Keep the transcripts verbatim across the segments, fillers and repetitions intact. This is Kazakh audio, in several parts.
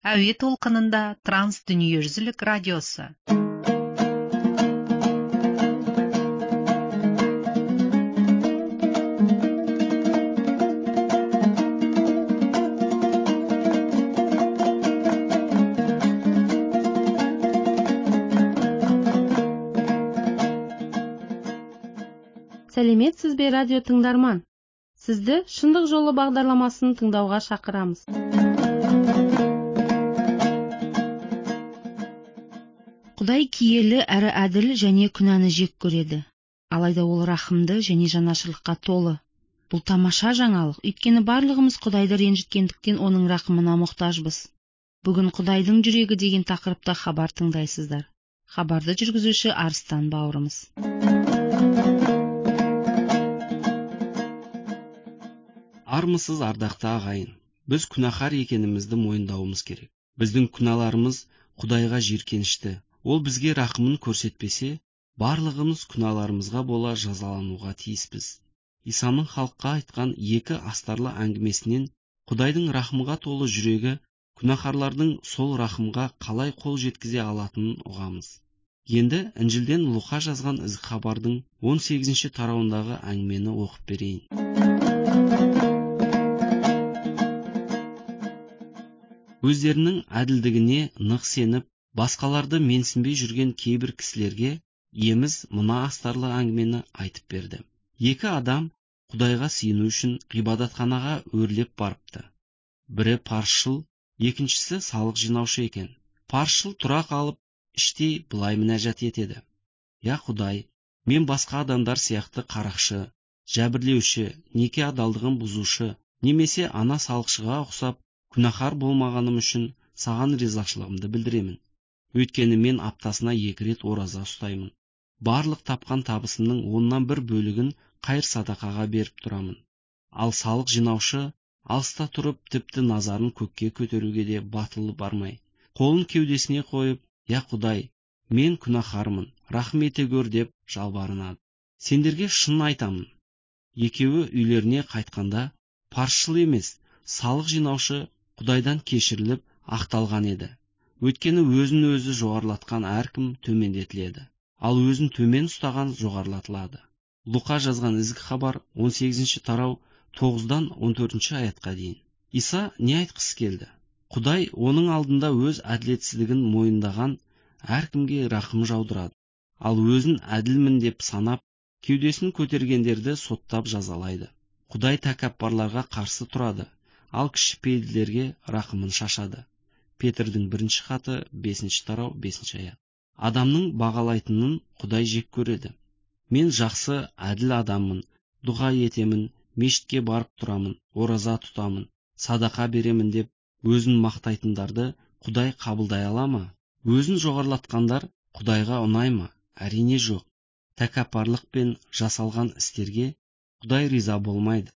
Әуе толқынында транс дүниежүзілік радиосы. Сәлеметсіз бе, радио тыңдарман? Сізді шындық жолы бағдарламасын тыңдауға шақырамыз. Құдай киелі әрі әділ және күнәні жек көреді. Алайда ол рахымды және жанашырлыққа толы. Бұл тамаша жаңалық, өйткені барлығымыз Құдайды ренжіткендіктен оның рахымына мұқтажбыз. Бүгін Құдайдың жүрегі деген тақырыпта хабар тыңдайсыздар. Хабарды жүргізуші Арыстан бауырымыз. Армысыз, ардақты ағайын. Біз күнәһар екенімізді мойындауымыз керек. Біздің күнәларымыз Құдайға жиіркенішті. Ол бізге рахымын көрсетпесе, барлығымыз күнәларымызға бола жазалануға тиіспіз. Исаның халыққа айтқан екі астарлы әңгімесінен Құдайдың рахымға толы жүрегі күнәһарлардың сол рахымға қалай қол жеткізе алатынын ұғамыз. Енді Інжілден Луқа жазған ізгі хабардың он сегізінші тарауындағы әңгімені оқып берейін. Өздерінің әділдігіне нық сеніп, басқаларды менсінбей жүрген кейбір кісілерге иеміз мына астарлы әңгімені айтып берді. Екі адам Құдайға сыйыну үшін ғибадатханаға өрлеп барыпты. Бірі парызшыл, екіншісі салық жинаушы екен. Парызшыл тұра қалып, іштей былай мінәжат етеді. Я Құдай, мен басқа адамдар сияқты қарақшы, жәбірлеуші, неке адалдығын бұзушы, немесе ана салықшыға ұқсап, күнәһар болмағаным үшін саған ризашылығымды білдіремін. Өйткені мен аптасына екі рет ораза ұстаймын. Барлық тапқан табысымның оннан бір бөлігін қайыр садақаға беріп тұрамын. Ал салық жинаушы алыста тұрып, тіпті назарын көкке көтеруге де батылы бармай, қолын кеудесіне қойып, я Құдай, мен күнәһармын, рахым ете көр деп жалбарынады. Сендерге шын айтамын, екеуі үйлеріне қайтқанда, парызшыл емес, салық жинаушы Құдайдан кешіріліп ақталған еді. Өйткені өзін өзі жоғарлатқан әркім төмендетіледі, ал өзін төмен ұстаған жоғарлатылады. Луқа жазған ізгі хабар он сегізінші тарау тоғыздан он төртінші аятқа дейін. Иса не айтқысы келді? Құдай оның алдында өз әділетсіздігін мойындаған әркімге рахым жаудырады, ал өзін әділмін деп санап, кеудесін көтергендерді соттап жазалайды. Құдай тәкаппарларға қарсы тұрады, ал кішіпейілдерге рахымын шашады. Петрдің бірінші хаты бесінші тарау бесінші аят. Адамның бағалайтынын Құдай жек көреді. Мен жақсы, әділ адаммын, дұға етемін, мешітке барып тұрамын, ораза тұтамын, садақа беремін деп өзін мақтайтындарды Құдай қабылдай ала ма? Өзін жоғарлатқандар Құдайға ұнай ма? Әрине жоқ. Тәкаппарлық пен жасалған істерге Құдай риза болмайды.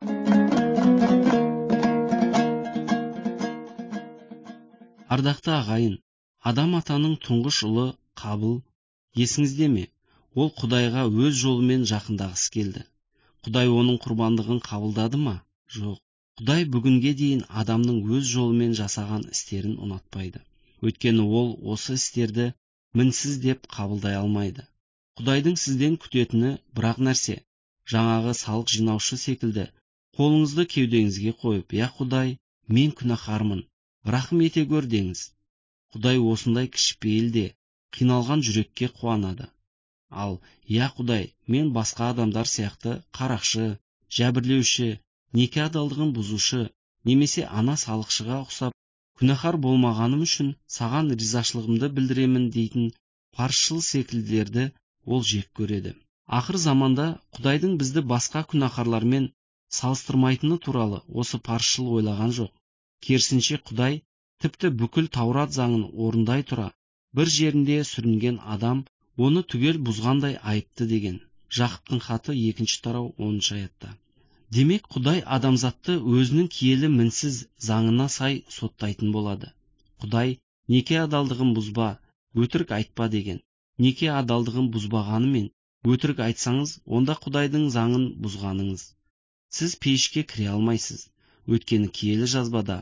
Ардақты ағайын, адам атаның тұңғыш ұлы Қабыл, есіңізде ме? Ол Құдайға өз жолымен жақындағысы келді. Құдай оның құрбандығын қабылдады ма? Жоқ. Құдай бүгінге дейін адамның өз жолымен жасаған істерін ұнатпайды. Өйткені ол осы істерді мінсіз деп қабылдай алмайды. Құдайдың сізден күтетіні бірақ нәрсе, жаңағы салық жинаушы секілді, қолыңызды кеудеңізге қойып, я Құдай, мен күнәһармын, рахым ете көр деңіз. Құдай осындай кішіпейіл де, қиналған жүрекке қуанады. Ал, я Құдай, мен басқа адамдар сияқты қарақшы, жәбірлеуші, неке адалдығын бұзушы, немесе ана салықшыға ұқсап, күнәһар болмағаным үшін саған ризашылығымды білдіремін дейтін парызшыл секілділерді ол жек көреді. Ақыр заманда Құдайдың бізді басқа күнәһарлармен салыстырмайтыны туралы осы парызшыл ойлаған жоқ. Керісінше Құдай тіпті бүкіл Таурат заңын орындай тұра, бір жерінде сүрінген адам оны түгел бұзғандай айыпты деген. Жақыптың хаты екінші тарау оныншы аятта. Демек Құдай адамзатты өзінің киелі мінсіз заңына сай соттайтын болады. Құдай неке адалдығын бұзба, өтірік айтпа деген. Неке адалдығын бұзбағанымен өтірік айтсаңыз, онда Құдайдың заңын бұзғаныңыз. Сіз пейішке кіре алмайсыз. Өйткені киелі жазбада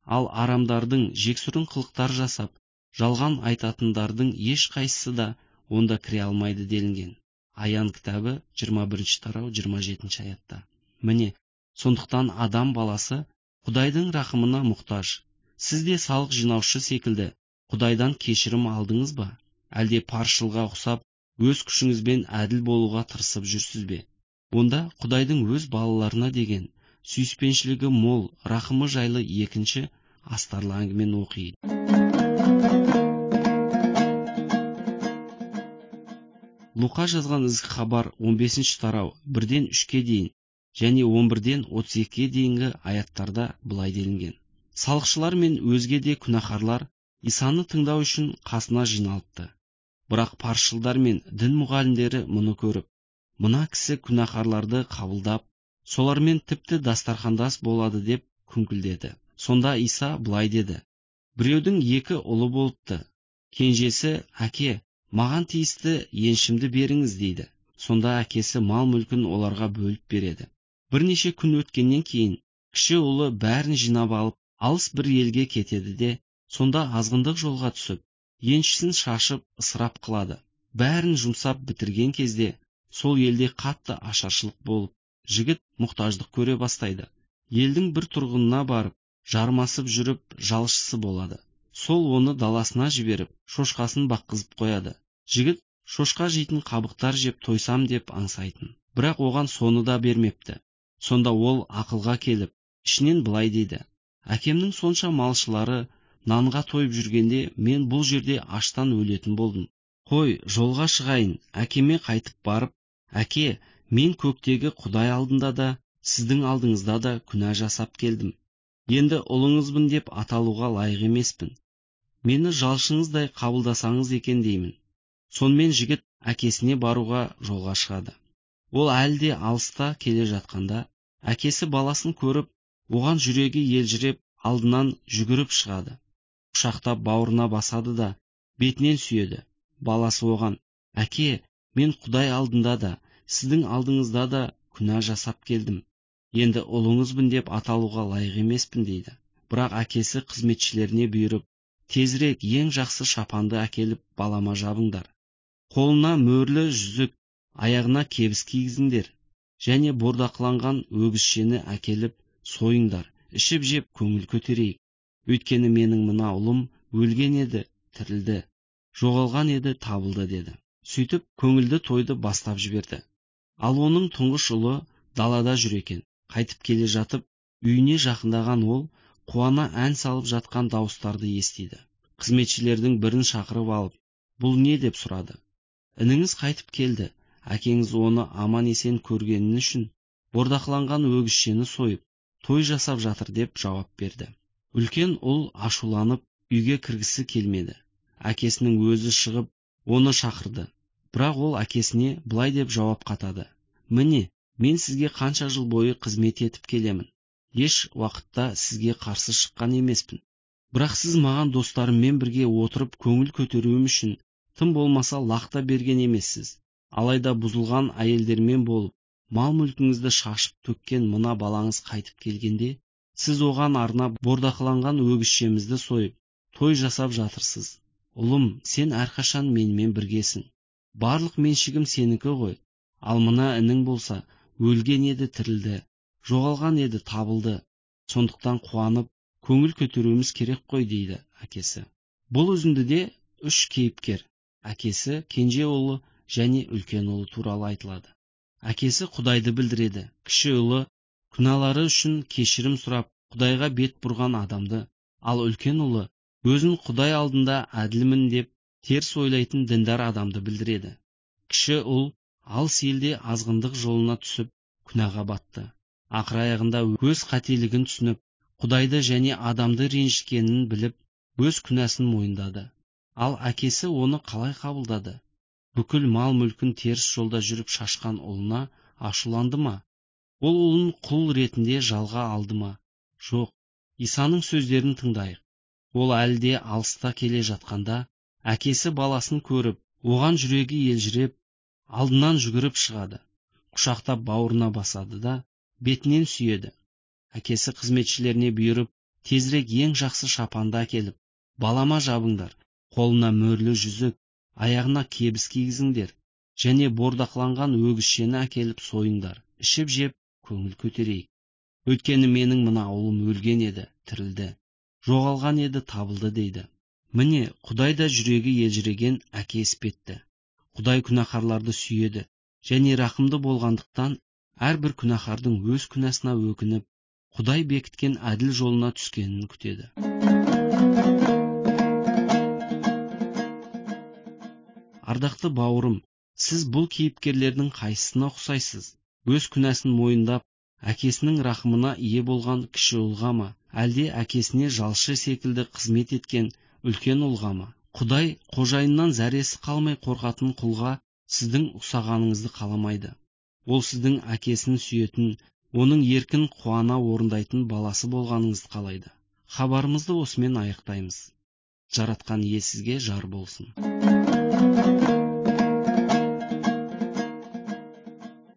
ал арамдардың жексұрын қылықтар жасап, жалған айтатындардың еш қайсысы да онда кіре алмайды делінген. Аян кітабы жиырма бірінші тарау жиырма жетінші аятта. Міне, сондықтан адам баласы Құдайдың рахымына мұқтаж. Сіз де салық жинаушы секілді Құдайдан кешірім алдыңыз ба? Әлде паршылға ұқсап, өз күшіңізбен әділ болуға тырысып жүрсіз бе? Онда Құдайдың өз балаларына деген сүйіспеншілігі мол, рахымы жайлы екінші астарлы әңгімені оқиды. Луқа жазған ізгі хабар он бесінші тарау бірден үшке дейін және он бірден отыз екіге дейінгі аяттарда былай делінген. Салықшылар мен өзге де күнәһарлар Исаны тыңдау үшін қасына жиналыпты. Бірақ паршылдар мен дін мұғалімдері мұны көріп, мына кісі күнәһарларды қабылдап, солармен тіпті дастархандас болады деп күңкілдеді. Сонда Иса былай деді: біреудің екі ұлы болыпты. Кенжесі: әке, маған тиісті еншімді беріңіз дейді. Сонда әкесі мал мүлкін оларға бөліп береді. Бірнеше күн өткеннен кейін кіші ұлы бәрін жинап алып, алыс бір елге кетеді де, сонда азғындық жолға түсіп, еншісін шашып ысырап қылады. Бәрін жұмсап бітірген кезде сол елде қатты ашаршылық болып, жігіт мұқтаждық көре бастайды. Елдің бір тұрғынына барып, жармасып жүріп, жалшысы болады. Сол оны даласына жіберіп, шошқасын баққызып қояды. Жігіт шошқа жейтін қабықтар жеп тойсам деп аңсайтын. Бірақ оған соны да бермепті. Сонда ол ақылға келіп, ішінен былай дейді: әкемнің сонша малшылары нанға тойып жүргенде мен бұл жерде аштан өлетін болдым. Қой, жолға шығайын, әкеме қайтып барып: әке, мен көктегі Құдай алдында да, сіздің алдыңызда да күнә жасап келдім. Енді ұлыңызбын деп аталуға лайық емеспін. Мені жалшыңыздай қабылдасаңыз екен деймін. Сонымен жігіт әкесіне баруға жолға шығады. Ол әлде алыста келе жатқанда, әкесі баласын көріп, оған жүрегі елжіреп, алдынан жүгіріп шығады. Құшақтап бауырына басады да, бетінен сүйеді. Баласы оған: әке, мен Құдай алдында да, сіздің алдыңызда да күнә жасап келдім. Енді ұлыңызбын деп аталуға лайық емеспін дейді. Бірақ әкесі қызметшілеріне бұйырып: тезірек ең жақсы шапанды әкеліп балама жабыңдар. Қолына мөрлі жүзік, аяғына кебіс кигізіңдер, және бордақыланған өгізшені әкеліп сойыңдар, ішіп жеп көңіл көтерейік. Өйткені менің мына ұлым өлген еді, тірілді, жоғалған еді, табылды деді. Сөйтіп көңілді тойды бастап жіберді. Ал оның тұңғыш ұлы далада жүр екен. Қайтып келе жатып, үйіне жақындаған ол қуана ән салып жатқан дауыстарды естиді. Қызметшілердің бірін шақырып алып, бұл не деп сұрады. Ініңіз қайтып келді, әкеңіз оны аман есен көргені үшін бордақыланған өгізшені сойып, той жасап жатыр деп жауап берді. Үлкен ұл ашуланып үйге кіргісі келмеді. Әкесінің өзі шығып, оны шақырды. Бірақ ол әкесіне былай деп жауап қатады: міне, мен сізге қанша жыл бойы қызмет етіп келемін. Еш уақытта сізге қарсы шыққан емеспін. Бірақ сіз маған достарыммен бірге отырып көңіл көтеруім үшін тым болмаса лақта берген емессіз. Алайда бұзылған әйелдермен болып, мал мүлкіңізді шашып төккен мына балаңыз қайтып келгенде, сіз оған арнап бордақыланған өгізшемізді сойып, той жасап жатырсыз. Ұлым, сен әрқашан менімен біргесің. Барлық меншігім сенікі ғой. Ал мына інің болса, өлген еді, тірілді, жоғалған еді, табылды. Сондықтан қуанып, көңіл көтеруіміз керек қой дейді әкесі. Бұл үзіндіде үш кейіпкер, әкесі, кенже ұлы және үлкен ұлы туралы айтылады. Әкесі Құдайды білдіреді. Кіші ұлы күнәлары үшін кешірім сұрап, Құдайға бет бұрған адамды, ал үлкен ұлы өзін Құдай алдында әділмін деп теріс ойлайтын діндар адамды білдіреді. Кіші ұл алыс елде азғындық жолына түсіп, күнәға батты. Ақыр аяғында өз қателігін түсініп, Құдайды және адамды ренжіткенін біліп, өз күнәсін мойындады. Ал әкесі оны қалай қабылдады? Бүкіл мал мүлкін теріс жолда жүріп шашқан ұлына ашуланды ма? Ол ұлын құл ретінде жалға алды ма? Жоқ. Исаның сөздерін тыңдайық. Ол әлде алыста келе жатқанда, әкесі баласын көріп, оған жүрегі елжіреп, алдынан жүгіріп шығады. Құшақтап бауырына басады да, бетінен сүйеді. Әкесі қызметшілеріне бұйырып, тезірек ең жақсы шапанды әкеліп, балама жабыңдар, қолына мөрлі жүзік, аяғына кебіс кигізіңдер, және бордақланған өгіз шені әкеліп сойыңдар, ішіп жеп, көңіл көтерейік. Өйткені менің мына ұлым өлген еді, тірілді, жоғалған еді, табылды дейді. Міне, Құдай да жүрегі елжіреген әке іспетті. Құдай күнәһарларды сүйеді, және рақымды болғандықтан, әрбір күнәһардың өз күнәсына өкініп, Құдай бекіткен әділ жолына түскенін күтеді. Ардақты бауырым, сіз бұл кейіпкерлердің қайсысына ұқсайсыз? Өз күнәсін мойындап, әкесінің рахымына ие болған кіші ұлға ма, әлде әкесіне жалшы секілді қызмет еткен үлкен ұлға ма? Құдай қожайыннан зәресі қалмай қорқатын құлға сіздің ұқсағаныңызды қаламайды. Ол сіздің әкесін сүйетін, оның еркін қуана орындайтын баласы болғаныңызды қалайды. Хабарымызды осымен аяқтаймыз. Жаратқан Ие сізге жар болсын.